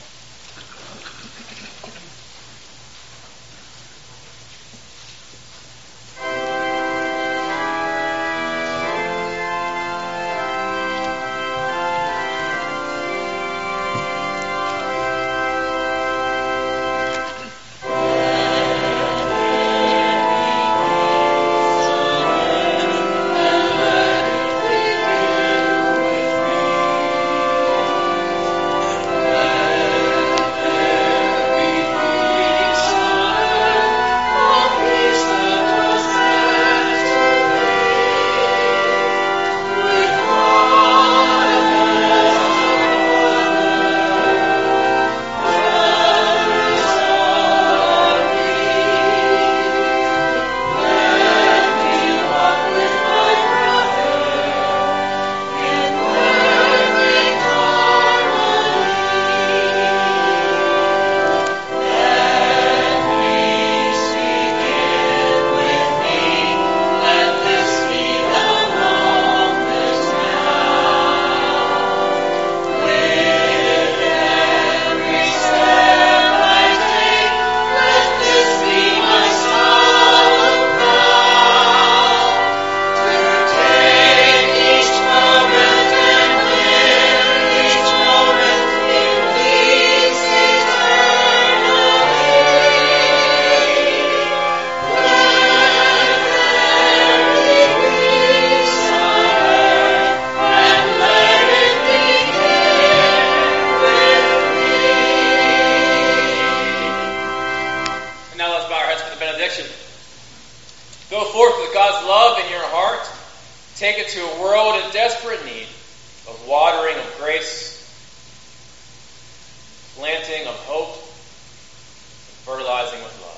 Take it to a world in desperate need of watering of grace, planting of hope, and fertilizing with love.